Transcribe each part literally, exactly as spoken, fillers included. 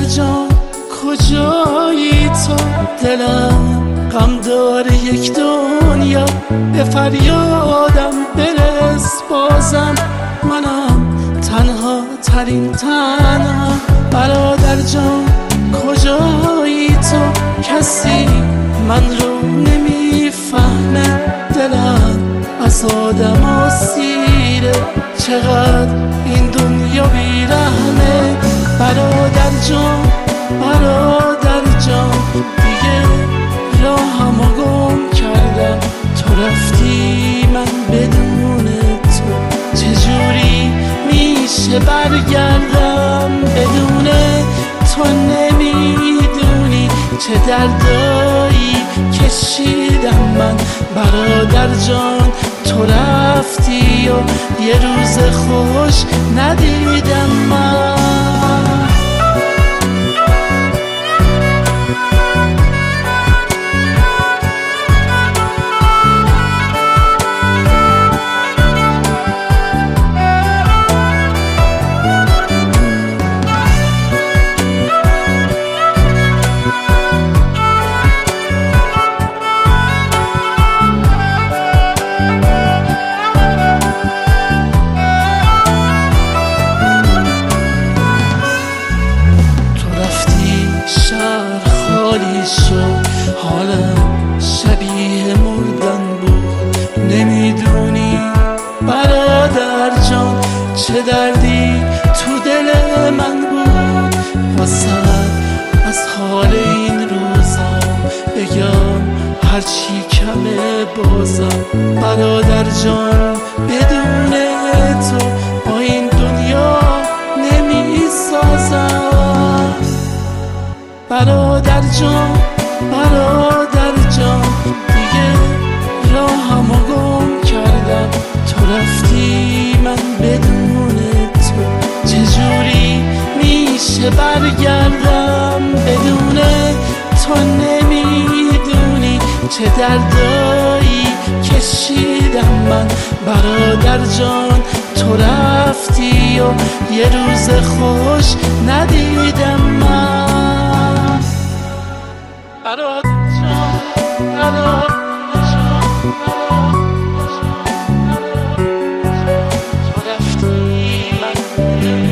جان کجایی تو؟ دلم غم داره یک دنیا، به فریادم برس بازم، منم تنها ترین تنها. برادر جان کجایی تو؟ کسی من رو نمیفهمه، دلم از آدم آسیره، چقدر این دنیا بیرحمه. برادر جان برادر جان دیگه راهمو گم کردم، تو رفتی من بدون تو چجوری میشه برگردم؟ بدون تو نمیدونی چه دردایی کشیدم من. برادر جان تو رفتی و یه روز خوش ندیدم من. حالم شبیه مردن بود، نمیدونی برادر جان چه دردی تو دل من بود. واسه از حال این روزا بگم هرچی کمه بازم. برادر جان بدون تو با این دنیا نمیسازم. برادر جان برادر جان دیگه راهمو گم کردم، تو رفتی من بدون تو چجوری میشه برگردم؟ بدون تو نمیدونی چه دردایی کشیدم من. برادر جان تو رفتی و یه روز خوش ندیدم من. برادر جان برادر جان تو رفتی من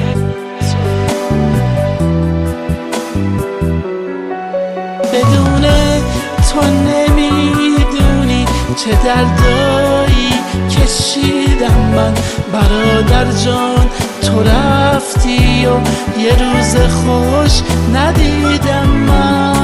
بدون تو نمیدونی چه دردایی کشیدم من. برادر جان تو رفتی و یه روز خوش ندیدم من.